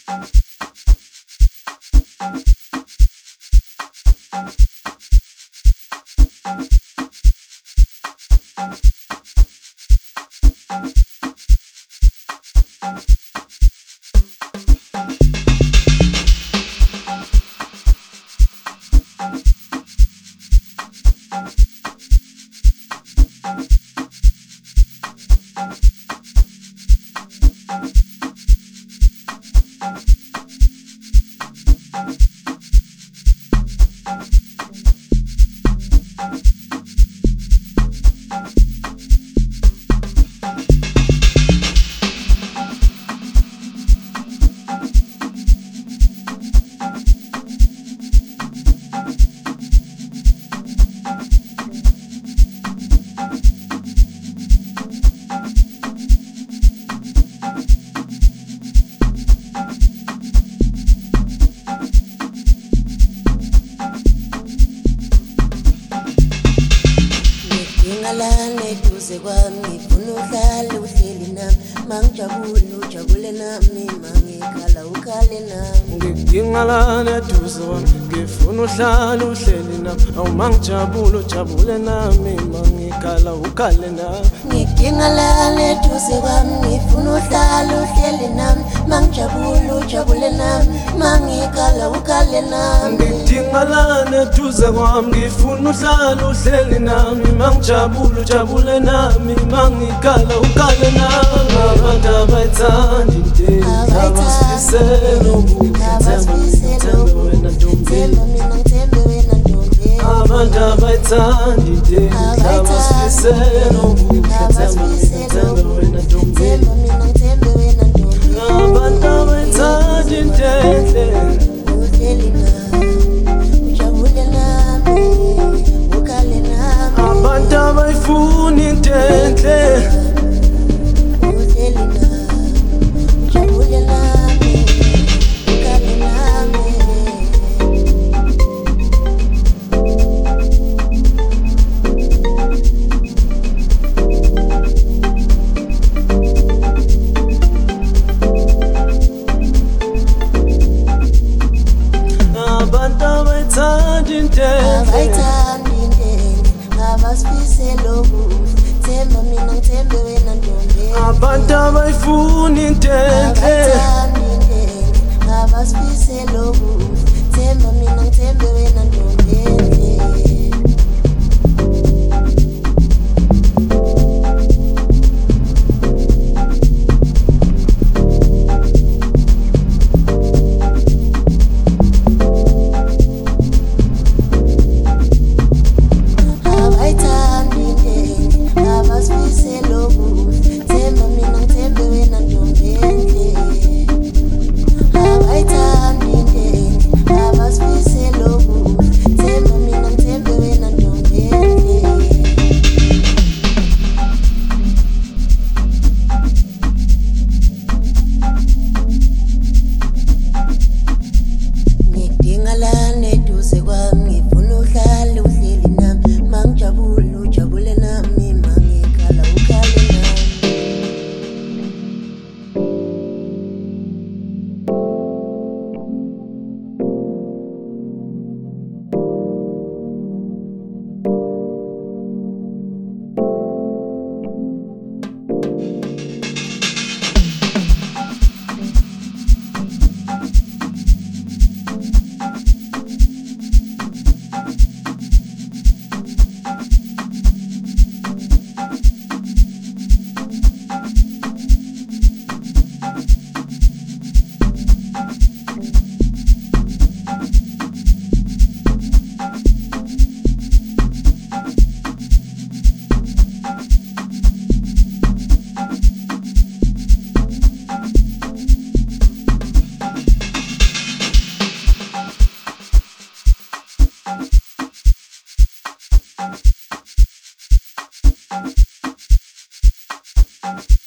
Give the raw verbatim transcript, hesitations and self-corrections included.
Ngihlangane duze kwami ngifuna uhlale uhleli nami mangijabule ujabule nami mangikhala ukhale nami ngidingalana duze kwami ngifuna uhlale uhleli nami awumangijabule ujabule nami mangikhala ukhale nami ngidingalana duze kwami ngifuna uhlale uhleli nami mangijabule ujabule nami mangikhala ukhale nami ngidingalana duze kwami ngifuna uhlale uhleli nami mangijabule ujabule nami mangikhala ukhale nami abantu abayithanda into abasifisela ukuthemba wena ntombi abantu abayithanda into abasifisela ukuthemba wena ntombi abantu abayithanda into enhle uhleli nami ujabule nami ukhale nami abantu abayifuna into enhle uhleli nami ujabule nami ukhale nami abantu abayithanda into enhle abayithanda into enhle abasifisela okuhle themba mina ngithembe wena ntombi abantu abayifuna into enhle abayithanda into enhle abasifisela okuhle themba mina ngithembe wena ntombi enhle abayithanda into enhle abasifisela okuhle themba mina ngithembe wena ntombi enhle abayithanda into enhle abasifisela okuhle themba mina ngithembe wena ntombi enhle ngidingalana eduze kwami ngifuna uhlale uhleli nami mangijabule ujabule nami mangikhala ukhale nami you